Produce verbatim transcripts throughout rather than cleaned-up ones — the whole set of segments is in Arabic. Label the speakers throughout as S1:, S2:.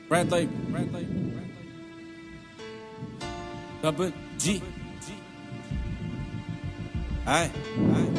S1: Red Label, Red Label, Double G. Aye, aye.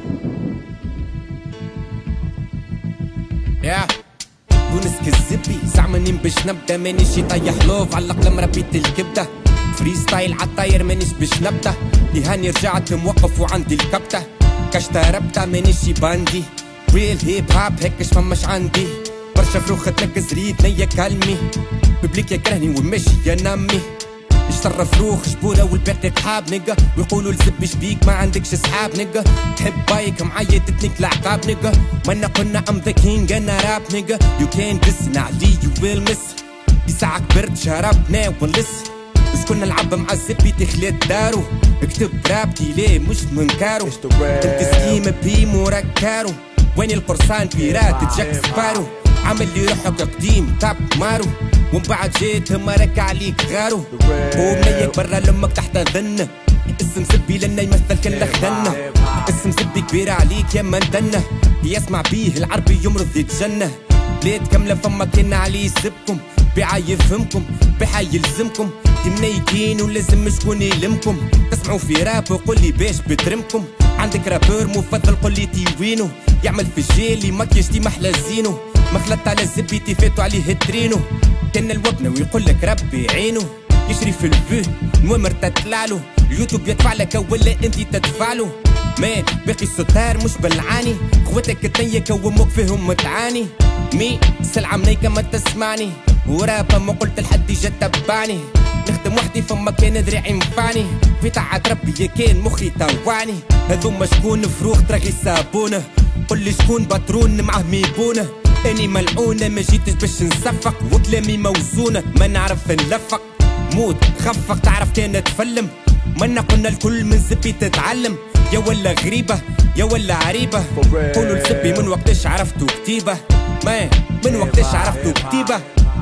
S1: Yeah. تونس كالزبي زعمانين باش نبدا مانيش طايح لوف علق لمربيت الكبده فري ستايل عالطاير مانيش باش نبدا لهاني رجعت موقف وعندي الكبته كشتا ربطه مانيش باندي ريل هيب هاب هيكش فماش عندي برشا فروخة تنقز ريد نيا كلمي ببليك يكرهني وماشي يا نمي اشترى فروخ جبونة والباقي قحاب نقا ويقولوا الزبي شبيك ما عندكش صحاب نقا تحب بايك معايا تتنك العقاب نقا منا قلنا ام ذا كينج انا راب نقا يو كان دس علي يو ويل مس في ساعة كبرت شربنا ونلس بس كنا نلعب مع الزبي تخليت دارو اكتب رابتي ليه مش منكارو انت سكيم بيمو ركارو وين القرصان بيرات جاك سبارو عامل لي روحك قديم تاب مارو ومن بعد جيت مرك عليك غارو وبنيك برا لامك تحت ظنه اسم سبي لنا يمثل كل خدنه اسم سبي كبير عليك يا مندنه يسمع بيه العربي يمرض يتجنه بلاد كامله فما كان عليه يسبكم بيعا يفهمكم بيعا يلزمكم تمنيكين ولازم شكون يلمكم تسمعوا في راب وقول لي باش بترمكم عندك رابور مفضل قول لي تي وينو يعمل في الجيلي مكياج ما احلى زينو مخلط على الزبي تفاتوا عليه الترينو كان الوبنه ويقول لك ربي عينه يشري في الفو نوامر تطلعلو اليوتيوب يدفع لك ولا انت تدفع له مان باقي الستار مش بالعاني خواتك تنيك وامك فيهم متعاني مي سلعه منيكه ما تسمعني ورابا ما قلت لحد جا تبعني نخدم وحدي فما كان ذراعي مفاني في طاعة ربي كان مخي طوعني هذوما شكون فروخ تراغي صابونه قل لي شكون باترون معاه ميبونه اني ملعونه ما جيتش باش نصفق وكلامي موزونه ما نعرف نلفق موت خفق تعرف كان تفلم منا قلنا الكل من زبي تتعلم يا ولا غريبه يا ولا عريبه قولوا لزبي من وقتاش عرفتو كتيبه ما من وقتاش عرفتو كتيبه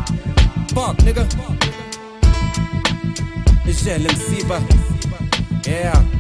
S1: باك نيجا الجهل مصيبه yeah